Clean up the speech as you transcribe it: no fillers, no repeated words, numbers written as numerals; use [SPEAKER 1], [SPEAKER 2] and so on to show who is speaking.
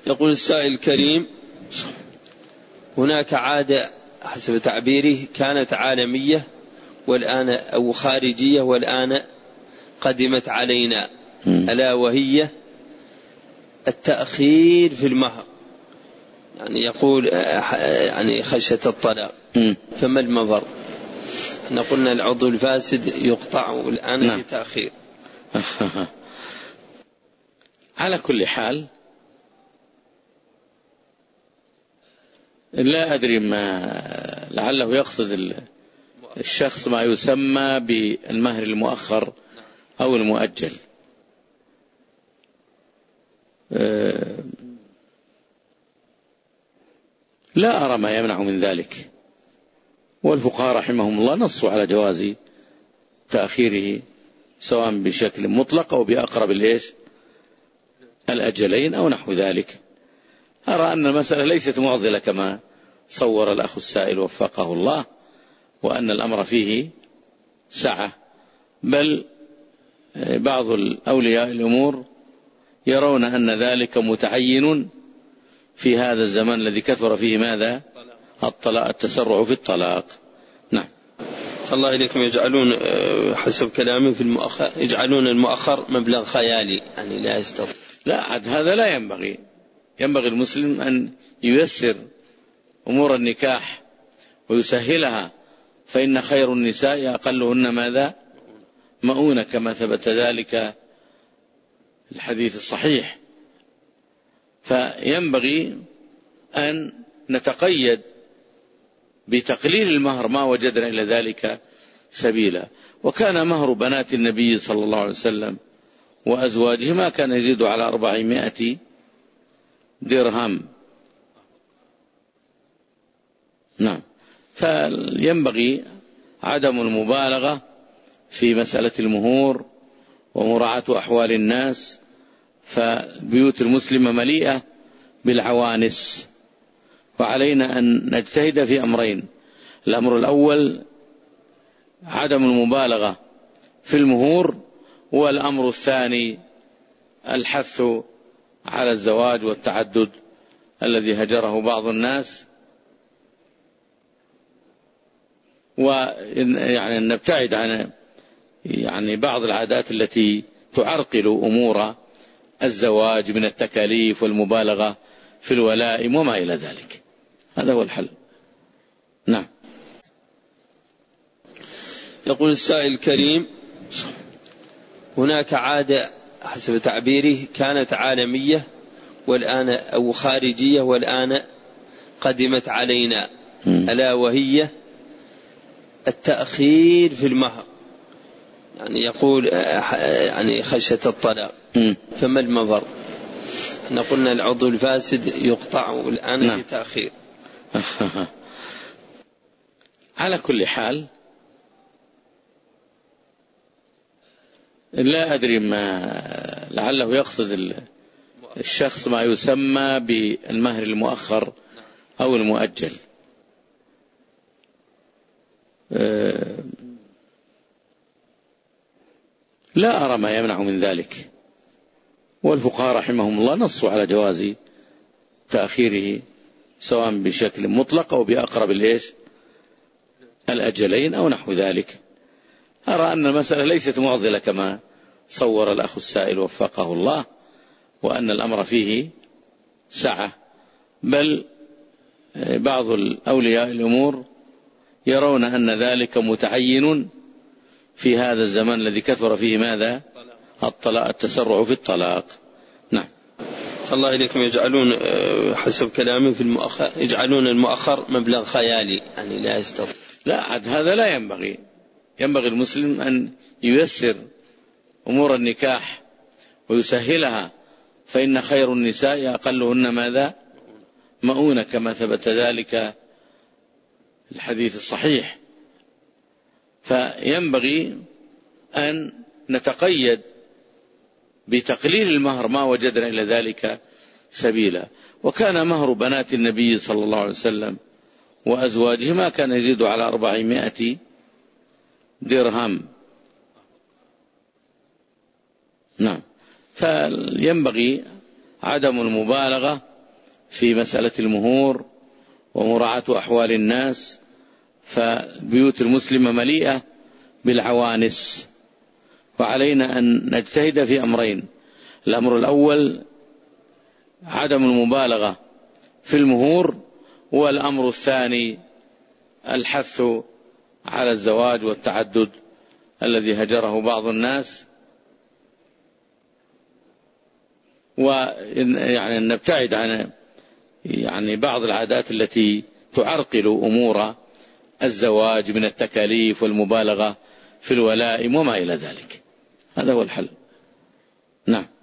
[SPEAKER 1] يقول السائل الكريم: هناك عادة حسب تعبيره كانت عالمية والآن أو خارجية والآن قدمت علينا، ألا وهي التأخير في المهر. يعني يقول يعني خشية الطلاق، فما المفر؟ احنا قلنا العضو الفاسد يقطع والآن بتأخير.
[SPEAKER 2] على كل حال لا أدري، ما لعله يقصد الشخص ما يسمى بالمهر المؤخر أو المؤجل. لا أرى ما يمنع من ذلك، والفقهاء رحمهم الله نصوا على جواز تأخيره سواء بشكل مطلق أو بأقرب الأجلين أو نحو ذلك. أرى أن المسألة ليست معضلة كما صور الأخ السائل وفقه الله، وأن الأمر فيه سعة، بل بعض الأولياء الأمور يرون أن ذلك متعين في هذا الزمان الذي كثر فيه ماذا؟ الطلاق، التسرع في الطلاق. نعم.
[SPEAKER 1] الله إليكم، يجعلون حسب كلامه في المؤخر، يجعلون المؤخر مبلغ خيالي، يعني لا يستطيع.
[SPEAKER 2] لا، هذا لا ينبغي. ينبغي المسلم أن ييسر أمور النكاح ويسهلها، فإن خير النساء أقلهن ماذا؟ مؤونة، كما ثبت ذلك الحديث الصحيح. فينبغي أن نتقيد بتقليل المهر ما وجدنا إلى ذلك سبيلا. وكان مهر بنات النبي صلى الله عليه وسلم وأزواجه ما كان يزيد على 400 درهم. نعم. فينبغي عدم المبالغة في مسألة المهور ومراعاة أحوال الناس، فبيوت المسلمة مليئة بالعوانس، وعلينا أن نجتهد في أمرين: الأمر الأول عدم المبالغة في المهور، والأمر الثاني الحث على الزواج والتعدد الذي هجره بعض الناس، ويعني نبتعد عن بعض العادات التي تعرقل أمور الزواج من التكاليف والمبالغة في الولائم وما إلى ذلك. هذا هو الحل. نعم.
[SPEAKER 1] يقول السائل الكريم: هناك عادة حسب تعبيره كانت عالمية والآن أو خارجية والآن قدمت علينا، ألا وهي التأخير في المهر. يعني يقول يعني خشية الطلاق، فما المفر؟ احنا قلنا العضو الفاسد يقطع والآن بتأخير.
[SPEAKER 2] على كل حال لا أدري، ما لعله يقصد الشخص ما يسمى بالمهر المؤخر أو المؤجل. لا أرى ما يمنع من ذلك، والفقهاء رحمهم الله نصوا على جواز تأخيره سواء بشكل مطلق أو بأقرب الأجلين أو نحو ذلك. أرى أن المسألة ليست معضلة كما صور الأخ السائل وفقه الله، وأن الأمر فيه سعة، بل بعض الأولياء الأمور يرون أن ذلك متعين في هذا الزمان الذي كثر فيه ماذا؟ الطلاق، التسرع في الطلاق. نعم.
[SPEAKER 1] الله إليكم، يجعلون حسب كلامه في المؤخر، يجعلون المؤخر مبلغ خيالي، يعني لا يستطيع.
[SPEAKER 2] لا، هذا لا ينبغي. ينبغي المسلم أن ييسر أمور النكاح ويسهلها، فإن خير النساء أقلهن ماذا؟ مؤونة، كما ثبت ذلك الحديث الصحيح. فينبغي أن نتقيد بتقليل المهر ما وجدنا إلى ذلك سبيلا. وكان مهر بنات النبي صلى الله عليه وسلم وأزواجه ما كان يزيد على 400 درهم. نعم. فينبغي عدم المبالغة في مسألة المهور ومراعاة أحوال الناس، فبيوت المسلمة مليئة بالعوانس، وعلينا أن نجتهد في أمرين: الأمر الأول عدم المبالغة في المهور، والأمر الثاني الحث على الزواج والتعدد الذي هجره بعض الناس، ويعني نبتعد عن بعض العادات التي تعرقل أمور الزواج من التكاليف والمبالغة في الولائم وما إلى ذلك. هذا هو الحل. نعم.